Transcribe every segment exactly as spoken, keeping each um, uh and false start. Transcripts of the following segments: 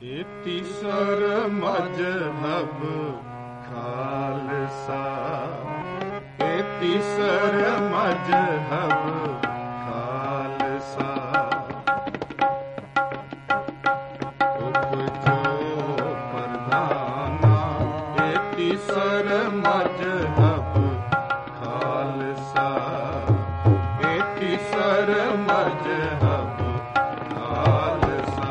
ਤੀਸਰ ਮਜ਼ਹਬ ਖਾਲਸਾ, ਇਹ ਤੀਸਰ ਮਜ਼ਹਬ ਖਾਲਸਾ। ਉਪਜੋ ਪ੍ਰਧਾਨਾ, ਇਹ ਤੀਸਰ ਮਜ਼ਹਬ ਖਾਲਸਾ, ਇਹ ਤੀਸਰ ਮਜ਼ਹਬ ਖਾਲਸਾ।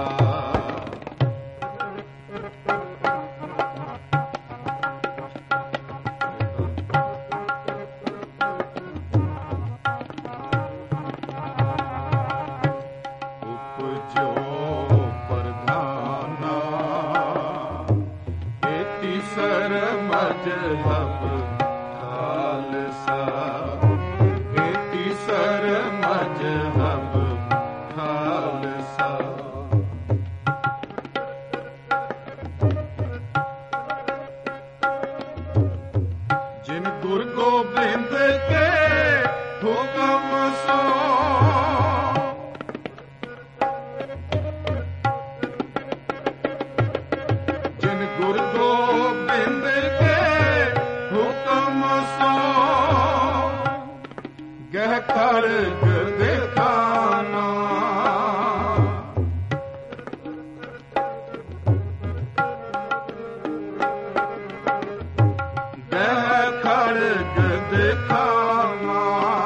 ਉਪਜੋ ਪ੍ਰਧਾਨਾ, ਇਹ ਤੀਸਰ ਮਜ਼ਹਬ ਖਾਲਸਾ, ਇਹ ਤੀਸਰ ਮਜ਼ਹਬ ਖਾਲਸਾ। ਜਿਨ ਗੁਰ ਗੋਬਿੰਦ ਕੇ ਹੁਕਮ ਸੋ, ਜਿਨ ਗੁਰ ਗੋਬਿੰਦ ਕੇ ਹੁਕਮ ਸੋ, ਗਹਿ ਖੜਗ ਦਿਖਾਨਾ। ਗਹਿ ਖੜਗ ਦਿਖਾਨਾ,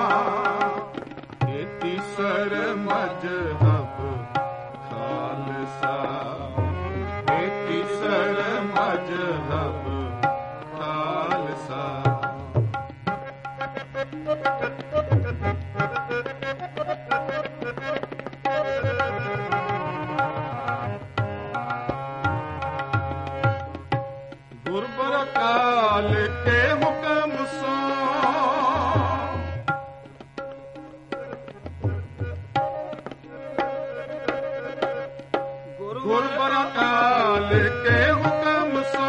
ਇਹ ਤੀਸਰ ਮਜ਼ਹਬ ਖਾਲਸਾ, ਇਹ ਤੀਸਰ ਮਜ਼ਹਬ ਖਾਲਸਾ। ਗੁਰਬਰ ਕਾਲ ਕੇ ਹੁਕਮ ਸੋ, ਗੁਰਬਰ ਕਾਲ ਕੇ ਹੁਕਮ ਸੋ,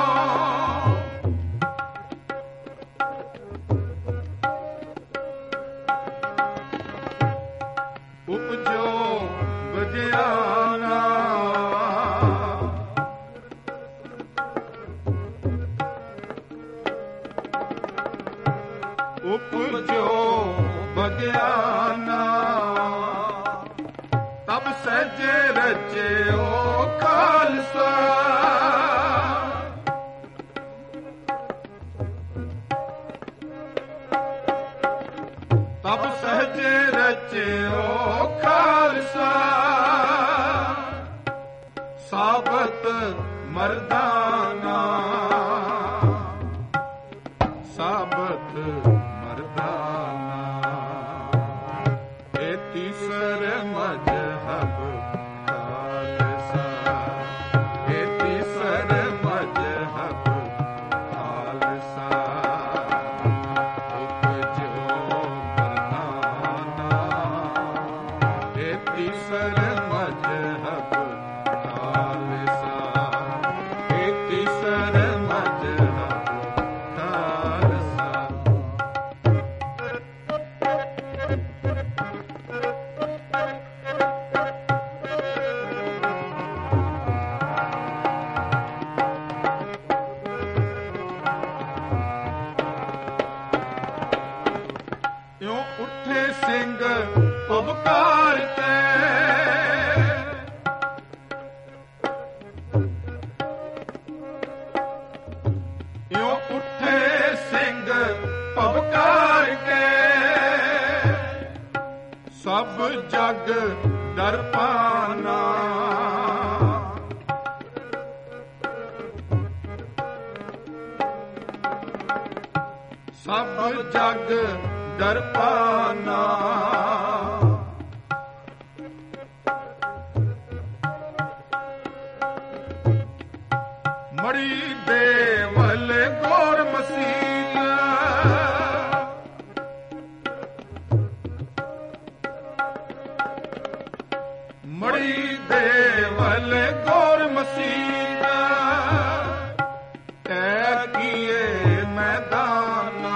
ਉਪਜੋ ਵਿਗਿਆਨਾ, ਉਪਜੋ ਵਿਗਿਆਨਾ। ਤਬ ਸਹਿਜੇ ਰਚਿਓ ਖਾਲਸਾ, ਤਬ ਸਹਿਜੇ ਰਚਿਓ ਖਾਲਸਾ। ਸਾਬਤ ਮਰਦਾਨਾ, ਸਾਬਤ ਮਰਦਾਨਾ, ਇਹ ਤੀਸਰ ਮਜ਼ਹਬ ਖਾਲਸਾ, ਇਹ ਤੀਸਰ ਮਜ਼ਹਬ ਖਾਲਸਾ। ਉਪਜੋ ਪ੍ਰਧਾਨਾ, ਇਹ ਤੀਸਰ ਮਜ਼ਹਬ ਖਾਲਸਾ, ਇਹ ਤੀਸਰ ਮਜ਼ਹਬ ਖਾਲਸਾ। ਇਉਂ ਉੱਠੇ ਸਿੰਘ ਉਪਕਾਰ ਤੇ, ਇਉਂ ਉੱਠੇ ਸਿੰਘ ਉਪਕਾਰ ਕੇ, ਸਭ ਜਗ ਦਰਪਾਨਾ। ਸਭ ਜਗ ਦਰਪਾਨਾ। ਮੜੀ ਦੇਵਲ ਗੌਰ ਮਸੀਹ, ਮੜੀ ਦੇਵਲ ਗੌਰ ਮਸੀਹ, ਤੈ ਕੀਏ ਮੈਦਾਨਾ।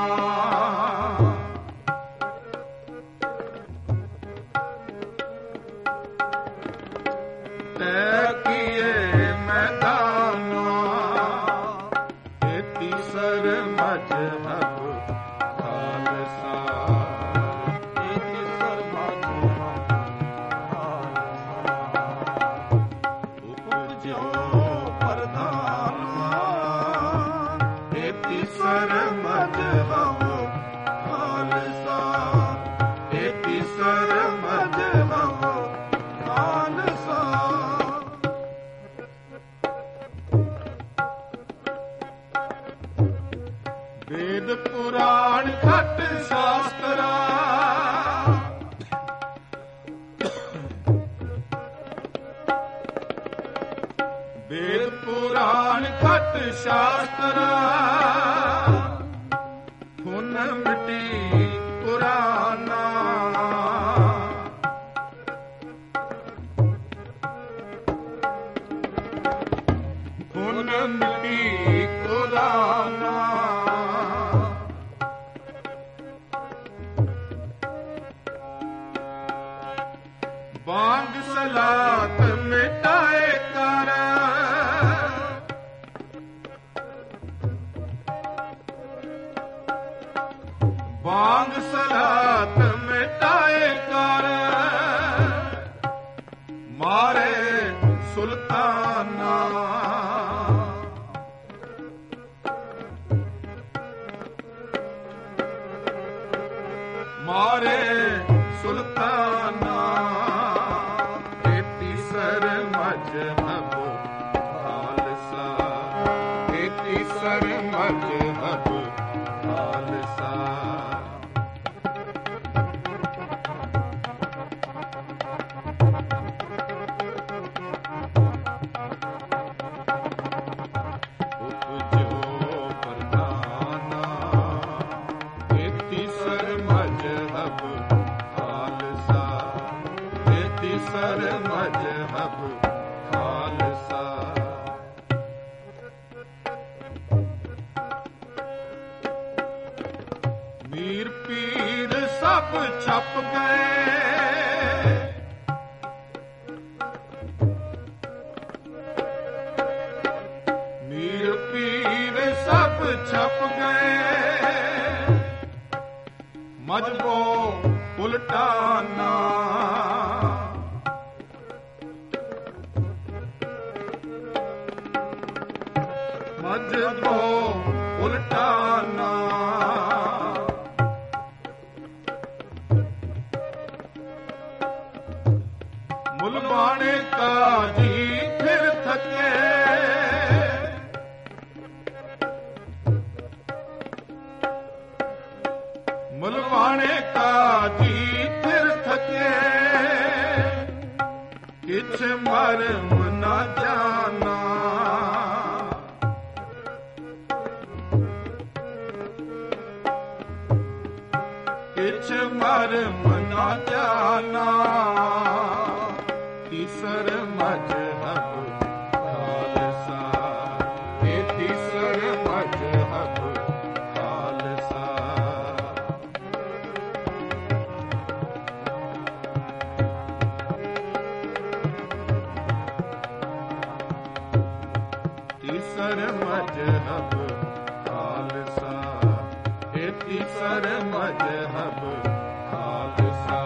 ਤੈ ਕੀਏ ਤੀਸਰ ਮਜ਼ਹਬ ਖਾਲਸਾ। ਇਹ ਤੀਸਰ ਮਜ਼ਹਬ ਖਾਲਸਾ। ਉਪਜਿਓ ਪ੍ਰਧਾਨਾ ਇਹ ਤੀਸਰ ਮਜ਼ਹਬ ਖਾਲਸਾ। ਇਹ ਤੀਸਰ ਮਜ਼ਹਬ ਖਾਲਸਾ। ਵੇਦ ਪੁਰਾਣ ਖਟ ਸ਼ਾਸਤਰਾ ਵੇਦ ਪੁਰਾਣ ਖਟ ਸ਼ਾਸਤਰਾ ਹੁਣ ਮਿਟੀ ਪੁਰਾਨਾ। ਹੁਣ ਮਿਟੀ ਪੁਰਾਨਾ। ਬਾਂਗ ਸਲਾਤ ਮਿਟਾਏ ਕਰ ਬਾਂਗ ਸਲਾਤ ਮਿਟਾਏ ਕਰ ਮਾਰੇ ਸੁਲਤਾਨਾ। ਮਾਰੇ ਸੁਲਤਾਨਾ। ਇਹ ਤੀਸਰ ਮਜ਼ਹਬ ਖਾਲਸਾ। ਇਹ ਤੀਸਰ ਮਜ਼ਹਬ ਖਾਲਸਾ। ਉਪਜਿਓ ਪ੍ਰਧਾਨਾ ਇਹ ਤੀਸਰ ਮਜ਼ਹਬ ਖਾਲਸਾ। ਇਹ ਤੀਸਰ ਮਜ਼ਹਬ ਖਾਲਸਾ। ਮੀਰ ਪੀਰ ਸਭ ਛਪ ਗਏ ਮੀਰ ਪੀਰ ਸਭ ਛਪ ਗਏ ਮਜਬੋ ਉਲਟਾਨਾ। ਮਜਬੋ ਉਲਟਾਨਾ। ਮੁਲ ਬਾਣੇ ਕਾਜੀ ਫਿਰ ਥਕੇ ਮੁਲ ਬਾਣੇ ਕਾਜੀ ਫਿਰ ਥਕੇ ਕਿਛ ਮਰਮ ਨਾ ਜਾਣਾ। ਕਿਛ ਮਰਮ ਨਾ ਜਾਣਾ। ਤੀਸਰ ਮਜ਼ਹਬ ਖਾਲਸਾ। ਇਹ ਤੀਸਰ ਮਜ਼ਹਬ ਖਾਲਸਾ। ਤੀਸਰ ਮਜ਼ਹਬ ਖਾਲਸਾ। ਇਹ ਤੀਸਰ ਮਜ਼ਹਬ ਖਾਲਸਾ।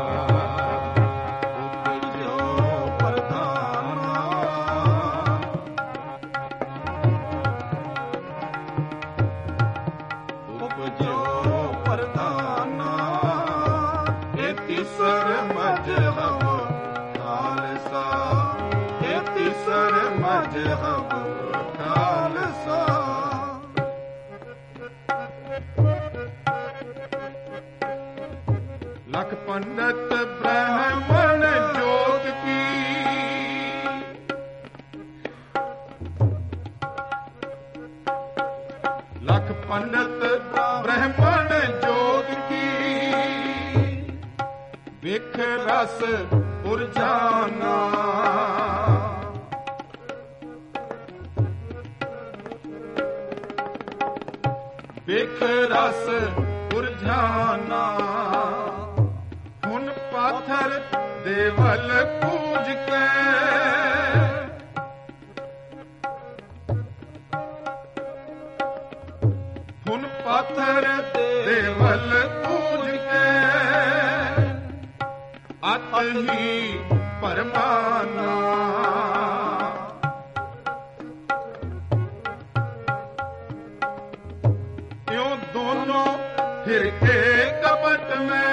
ਤੀਸਰ ਮਜ਼ਹਬ ਖਾਲਸਾ। ਇਹ ਤੀਸਰ ਮਜ਼ਹਬ ਖਾਲਸਾ। ਲਖ ਪੰਡਤ ਬ੍ਰਾਹਮਣ ਜੋਗ ਕੀ ਲਖ ਪੰਡਤ ਬ੍ਰਾਹਮਣ ਜੋਗ ਕੀ ਵੇਖ ਰਸ ਪੁਰਜਾਨਾ। ਵੇਖ ਰਸ ਪੁਰਜਾਨਾ। ਹੁਣ ਪਾਥਰ ਦੇਵਲ ਪੂਜ ਕੇ ਹੁਣ ਪੱਥਰ ਦੇਵਲ ਪੂਜ ਕੇ ਅਤ ਹੀ ਪਰਮਾਨਾ ਇਉਂ ਦੋਨੋਂ ਫਿਰ ਕੇ ਕਪਟ ਮੈਂ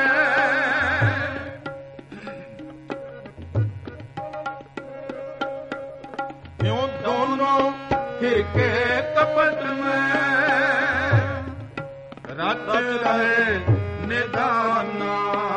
ਇਉਂ ਦੋਨੋਂ ਫਿਰ ਕੇ ਕਪਟ ਮੈਂ ਰਚ ਰਹੇ ਨਿਦਾਨਾ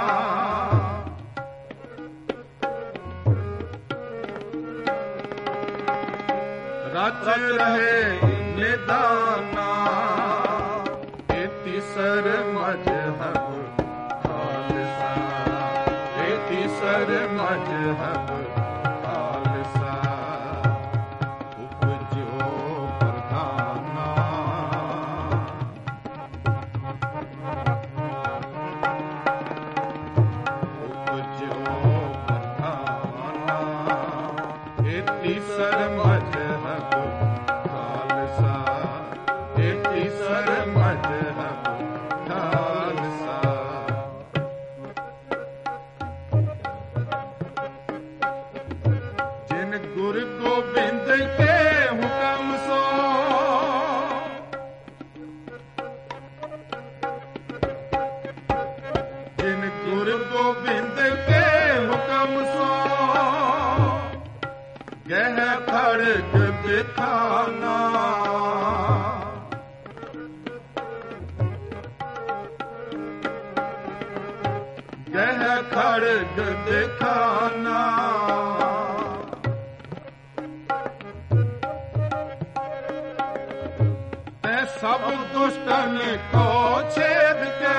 ਰਚ ਰਹੇ ਨਿਦਾਨਾ ਇਹ ਤੀਸਰ ਮਜ਼ਹਬ ਖਾਲਸਾ ਇਹ ਤੀਸਰ ਮਜ਼ਹਬ ਖਾਲਸਾ ਉਪਜਿਓ ਪ੍ਰਧਾਨਾ ਉਪਜਿਓ ਪ੍ਰਧਾਨਾ ਇਹ ਤੀਸਰ ਮਜ਼ਹਬ ਖਾਲਸਾ ਇਹ ਤੀਸਰ ਮਜ਼ਹਬ ਖਾਲਸਾ ਜਿਨ ਗੁਰ ਗੋਬਿੰਦ ਕੇ ਹੁਕਮ ਸੋ ਜਿਨ ਗੁਰ ਗੋਬਿੰਦ ਕੇ ਹੁਕਮ ਸੋ ਗਹਿ ਖੜਗ ਦਿਖਾਨਾ ਗਹਿ ਖੜਗ ਦਿਖਾਨਾ ਤੈ ਸਭ ਦੁਸ਼ਟਨ ਕੋ ਛੇਦ ਕੇ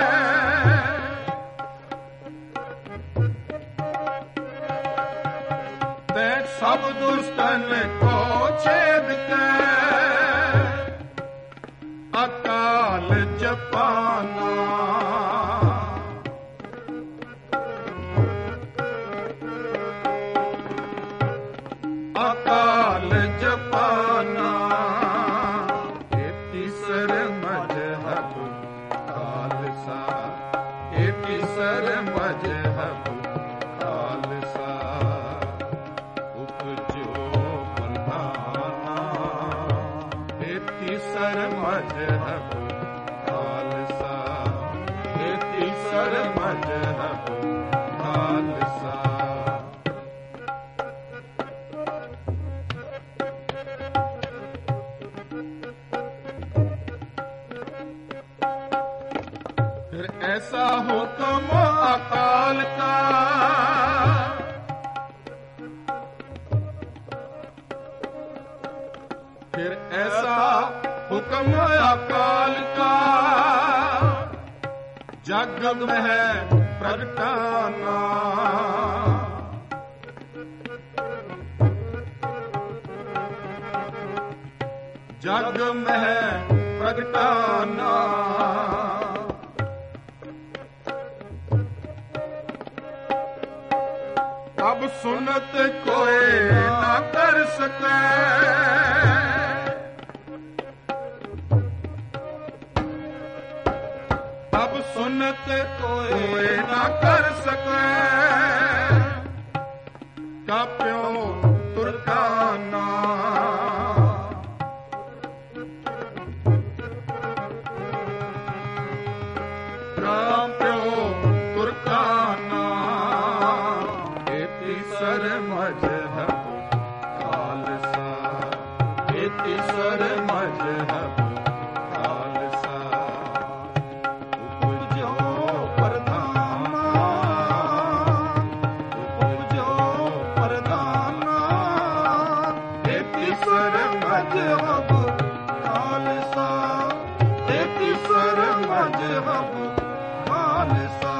ਤੈ ਸਭ ਦੁਸ਼ਟਨ ਕੋ ਛੇਦ ਕੇ ਅਕਾਲ ਜਪਾਨਾ ਅਕਾਲ ਜਪਾਨਾ ਇਹ ਤੀਸਰ ਮਜ਼ਹਬ ਖਾਲਸਾ ਇਹ ਤੀਸਰ ਮਜ਼ਹਬ ਖਾਲਸਾ ਉਪਜਿਓ ਪ੍ਰਧਾਨਾ ਇਹ ਤੀਸਰ ਮਜ਼ਹਬ ਖਾਲਸਾ ਇਹ ਤੀਸਰ ਮਜ਼ਹਬ ਖਾਲਸਾ फिर ऐसा हुक्म अकाल का फिर ऐसा हुक्म अकाल का जग में है प्रगटाना जग में है प्रगटाना अब सुनत कोई ना कर सके अब सुनत कोई ना कर सके काप्यों तुरकाना काप्यों तुरकाना तੀਸਰ ਮਜ਼ਹਬ ਖਾਲਸਾ ਇਹ ਤੀਸਰ ਮਜ਼ਹਬ ਖਾਲਸਾ ਉਪਜਿਓ ਪ੍ਰਧਾਨਾ ਉਪਜਿਓ ਪ੍ਰਧਾਨਾ ਇਹ ਤੀਸਰ ਮਜ਼ਹਬ ਖਾਲਸਾ ਇਹ ਤੀਸਰ ਮਜ਼ਹਬ ਖਾਲਸਾ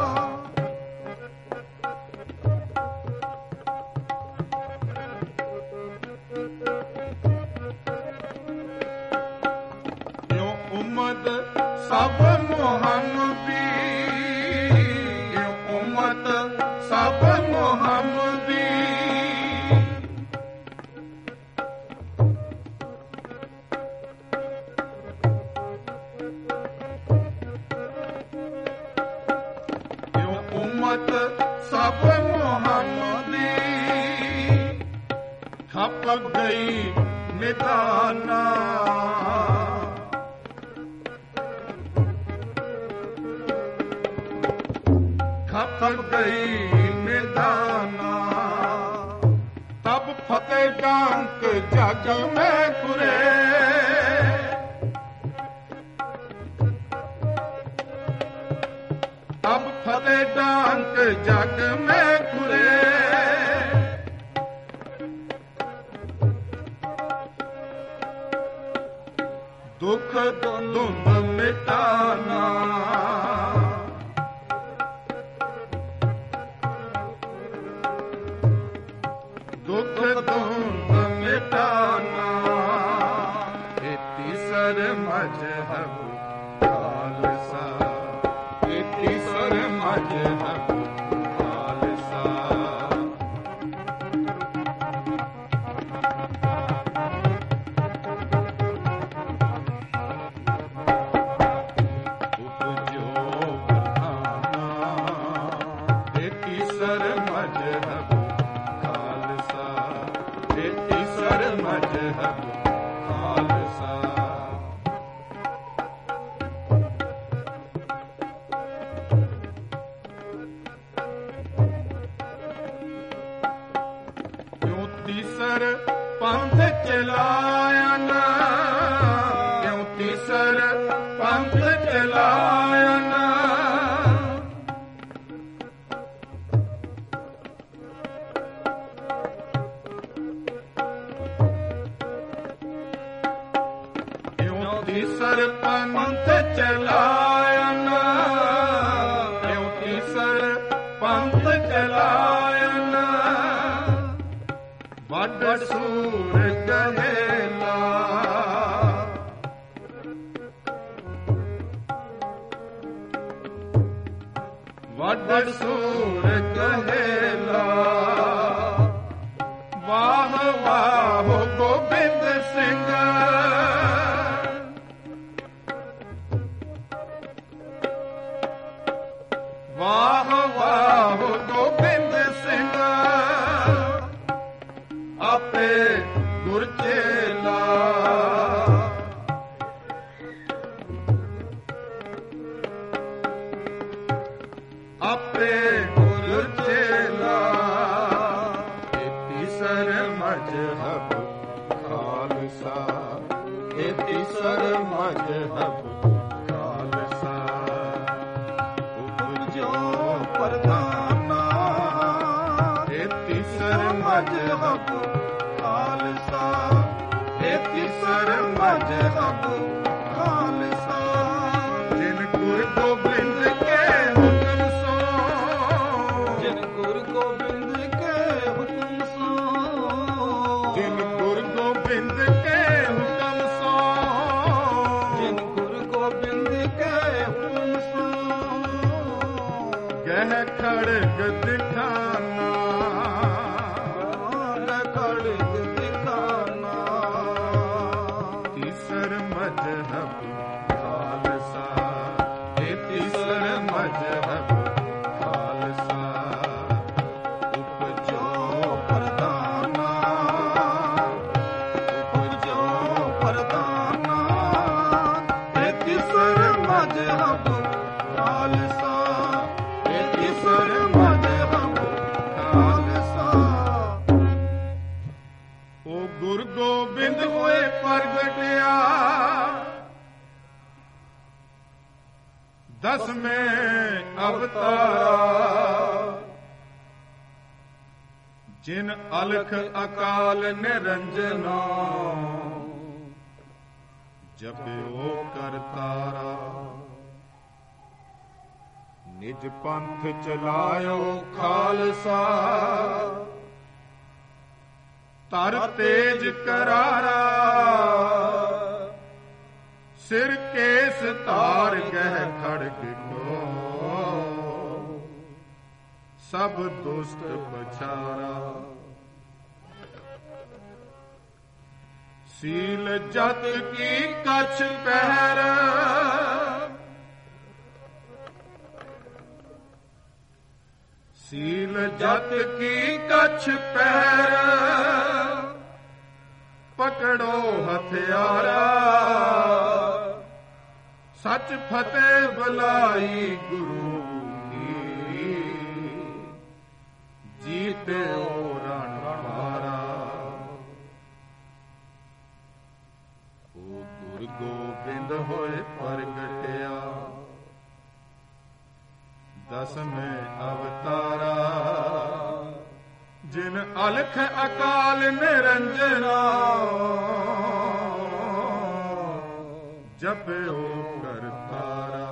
ਉਮਤ ਸਭ ਮੁਹੰਮਦੀ ਉਮਤ ਸਭ ਮੁਹੰਮਦੀ ਖਪ ਗਈ ਨਿਧਾਨਾ ਖਪ ਗਈ ਨਿਧਾਨਾ ਤਬ ਫਤਿਹ ਡਾਂਕ ਜਗ ਮੈਂ ਕੁਰੇ ਤਬ ਫਤਿਹ ਡਾਂਕ ਜਗ ਮੈਂ ਕੁਰੇ ਦੁਖ ਧੁੰਦ ਮਿਟਾਨਾ ਦੁਖ ਧੁੰਦ ਮਿਟਾਨਾ ਇਹ ਤੀਸਰ ਮਜ਼ਹਬ ਖਾਲਸਾ ਇਹ ਤੀਸਰ ਮਜ਼ਹਬ ਖਾਲਸਾ ਤੀਸਰ ਪੰਥ ਚਲਾਇਆ ਨਾ ਕਿਉਂ ਤੀਸਰ ਪੰਥ ਚਲਾਇਆ ਨਾ ਕਿਉਂ ਤੀਸਰ ਪੰਥ ਚਲਾਇਆ ਨਾ ਕਿਉਂ ਤੀਸਰ ਪੰਥ ਚਲਾਇਆ ਨਾ ਵੱਡ ਸੂਰ ਕਹੇਲਾ ਵੱਡ ਸੂਰ ਕਹੇਲਾ ਵਾਹ ਵਾਹ ਗੋਬਿੰਦ ਸਿੰਘ ਵਾਹ ਵਾਹ ਗੋਬਿੰਦ ਸਿੰਘ ਆਪੇ ਗੁਰ ਚੇਲਾ ਆਪੇ ਗੁਰ ਚੇਲਾ ਇਹ ਤੀਸਰ ਮਜ਼ਹਬ ਖਾਲਸਾ ਇਹ ਤੀਸਰ ਮਜ਼ਹਬ ਖਾਲਸਾ ਉਪਜੋ ਪ੍ਰਧਾਨਾ ਇਹ ਤੀਸਰ ਮਜ਼ਹਬ ਖਾਲਸਾ ਇਹ ਤੀਸਰ ਮਜ਼ਹਬ ਖਾਲਸਾ ਜਿਨ ਗੁਰ ਗੋਬਿੰਦ ਕੇ ਹੁਕਮ ਸੋ ਜਿਨ ਗੁਰ ਗੋਬਿੰਦ ਕੇ ਹੁਕਮ ਸੋ ਜਿਨ ਗੁਰ ਗੋਬਿੰਦ ਕੇ ਹੁਕਮ ਸੋ ਜਿਨ ਗੁਰ ਗੋਬਿੰਦ ਕੇ ਹੁਕਮ ਸੋ ਗਹਿ ਖੜਗ ਦਿਖਾਨਾ ਤੀਸਰ ਮਜ਼ਹਬ ਖਾਲਸਾ ਇਹ ਤੀਸਰ ਮਜ਼ਹਬ ਖਾਲਸਾ ਉਪਜੋ ਪ੍ਰਧਾਨਾ ਉਪਜੋ ਪ੍ਰਧਾਨਾ ਇਹ ਤੀਸਰ ਮਜ਼ਹਬ ਖਾਲਸਾ ਇਹ ਤੀਸਰ ਮਜ਼ਹਬ ਖਾਲਸਾ ਉਹ ਗੁਰ ਗੋਬਿੰਦ ਹੋਏ ਪ੍ਰਗਟਿਆ ਦਸਵੇਂ ਅਵਤਾਰਾ ਜਿਨ ਅਲਖ ਅਕਾਲ ਨਿਰੰਜਨਾ ਜਪਿਓ ਕਰਤਾਰਾ ਨਿਜ ਪੰਥ ਚਲਾਇਓ ਖਾਲਸਾ ਧਰ ਤੇਜ ਕਰਾਰਾ ਸਿਰ ਕੇਸ ਧਾਰ ਗਹਿ ਖੜਗ ਕੋ ਸਭ ਦੁਸ਼ਟ ਪਛਾਰਾ ਸੀਲ ਜਤ ਕੀ ਕਛ ਪਹਿਰ ਸੀਲ ਜਤ ਕੀ ਕਛ ਪਹਿਰ ਪਕੜੋ ਹਥਿਆਰਾ, ਸੱਚ ਫਤਿਹ ਬੁਲਾਈ ਗੁਰੂ ਕੀ, ਜੀਤਿਓ ਰਣ ਹਾਰਾ। ਉਹ ਗੁਰ ਗੋਬਿੰਦ ਹੋਏ ਪ੍ਰਗਟਿਆ, ਦਸਵੇਂ ਅਵਤਾਰਾ, ਜਿਨ ਅਲਖ ਅਕਾਲ ਨਿਰੰਜਨਾ, ਜਪਿਓ ਕਰਤਾਰਾ।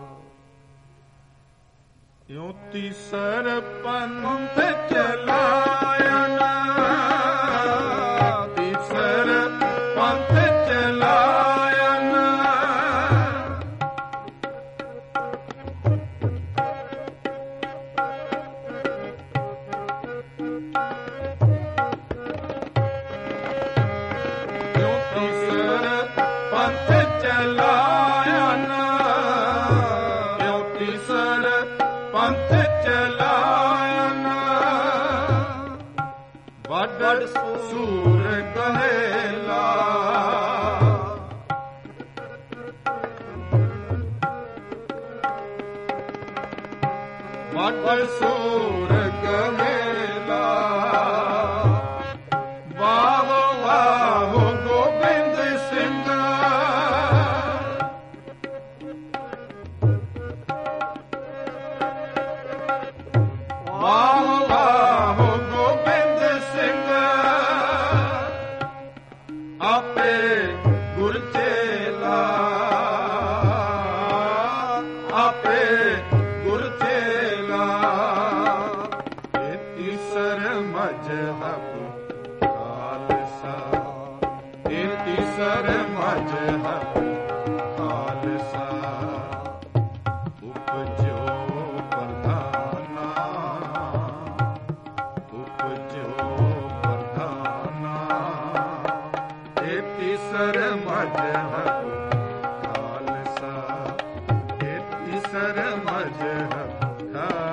ਇਉ ਤੀਸਰ ਪੰਥ ਚਲਾਇਆ ਨਾ, ਤੀਸਰ ਪੰਥ ਚਲਾਇਆ ਨਾ, ਇਉ ਤੀਸਰ ਪੰਥ ਚਲਾਇਆ ਨਾ, ਇਉ ਤੀਸਰ ਪੰਥ ਚਲਾਇਆ ਨਾ। ਵੱਡ ਸੂਰ ਕਹੇਲਾ, ਵੱਡ ਸੂਰ ਕਹੇਲਾ, ਵਾਹ ਵਾਹ ਗੋਬਿੰਦ ਸਿੰਘ, ਵਾਹ ਵਾਹ ਗੋਬਿੰਦ ਸਿੰਘ। ਆਪੇ ਗੁਰ ਚੇਲਾ, ਆਪੇ ਗੁਰ ਚੇਲਾ, ਇਹ ਤੀਸਰ ਮਜ਼ਹਬ ਖਾਲਸਾ, ਇਹ ਤੀਸਰ ਮਜ਼ਹਬ ਖਾਲਸਾ। ਉਪਜੋ ਪ੍ਰਧਾਨਾ, ਉਪਜੋ ਪ੍ਰਧਾਨਾ, ਇਹ ਤੀਸਰ ਮਜ਼ਹਬ ਖਾਲਸਾ, ਇਹ ਤੀਸਰ ਮਜ਼ਹਬ ਖਾਲਸਾ।